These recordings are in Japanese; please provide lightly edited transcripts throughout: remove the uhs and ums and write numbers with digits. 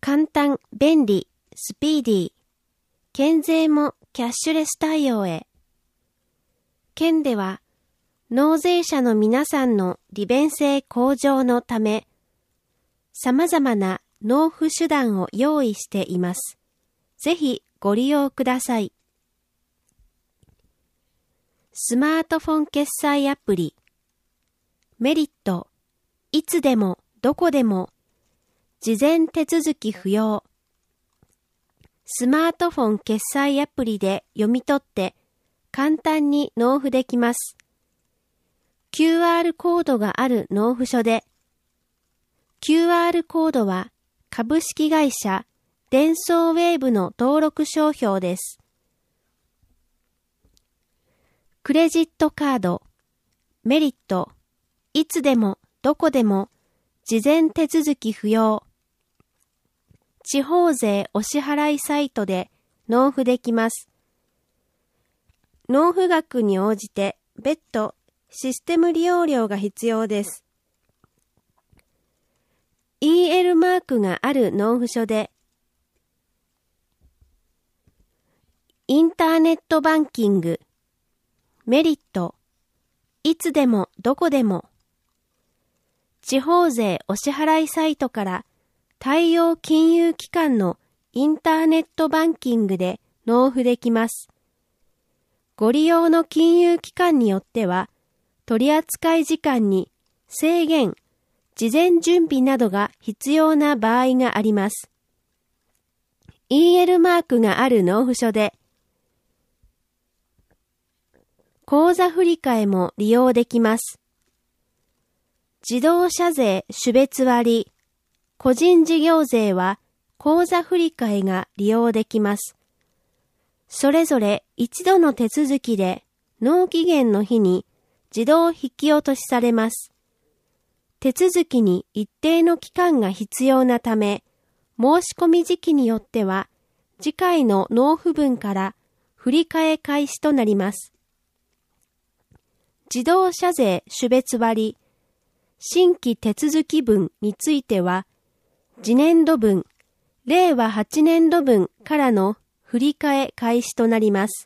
簡単、便利、スピーディー。県税もキャッシュレス対応へ。県では、納税者の皆さんの利便性向上のため、様々な納付手段を用意しています。ぜひご利用ください。スマートフォン決済アプリ。メリット、いつでもどこでも、事前手続き不要。スマートフォン決済アプリで読み取って簡単に納付できます。QR コードがある納付書で、QR コードは株式会社デンソーウェーブの登録商標です。クレジットカード、メリット、いつでもどこでも事前手続き不要。地方税お支払いサイトで納付できます。納付額に応じて別途システム利用料が必要です。EL マークがある納付書で、インターネットバンキング、メリット、いつでもどこでも、地方税お支払いサイトから対応金融機関のインターネットバンキングで納付できます。ご利用の金融機関によっては、取扱時間に制限、事前準備などが必要な場合があります。EL マークがある納付書で、口座振替も利用できます。自動車税種別割、個人事業税は口座振替が利用できます。それぞれ一度の手続きで納期限の日に自動引き落としされます。手続きに一定の期間が必要なため、申し込み時期によっては次回の納付分から振り替え開始となります。自動車税種別割、新規手続き分については、次年度分、令和8年度分からの振り替え開始となります。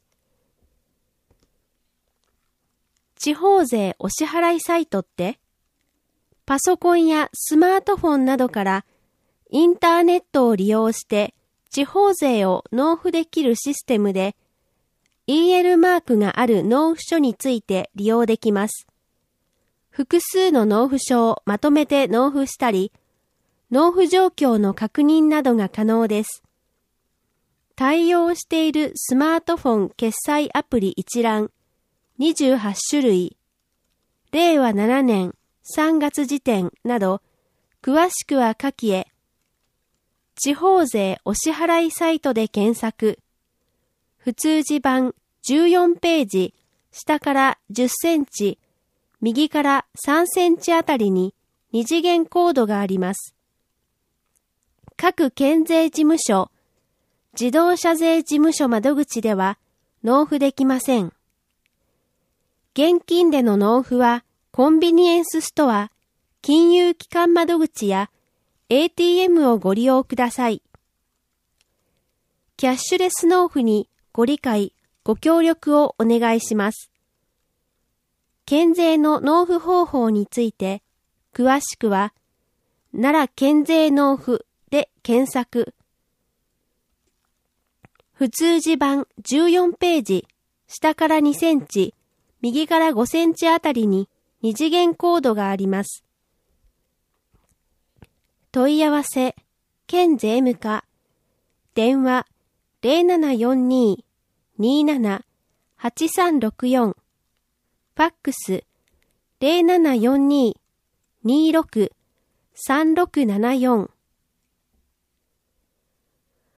地方税お支払いサイトって、パソコンやスマートフォンなどからインターネットを利用して地方税を納付できるシステムで、EL マークがある納付書について利用できます。複数の納付書をまとめて納付したり、納付状況の確認などが可能です。対応しているスマートフォン決済アプリ一覧、28種類、令和7年3月時点など、詳しくは下記へ、地方税お支払いサイトで検索、普通字版14ページ、下から10センチ、右から3センチあたりに二次元コードがあります。各県税事務所、自動車税事務所窓口では納付できません。現金での納付はコンビニエンスストア、金融機関窓口や ATM をご利用ください。キャッシュレス納付にご理解、ご協力をお願いします。県税の納付方法について、詳しくは、奈良県税納付で検索。普通字版14ページ、下から2センチ、右から5センチあたりに二次元コードがあります。問い合わせ、県税務課、電話0742-27-8364、ファックス0742-26-3674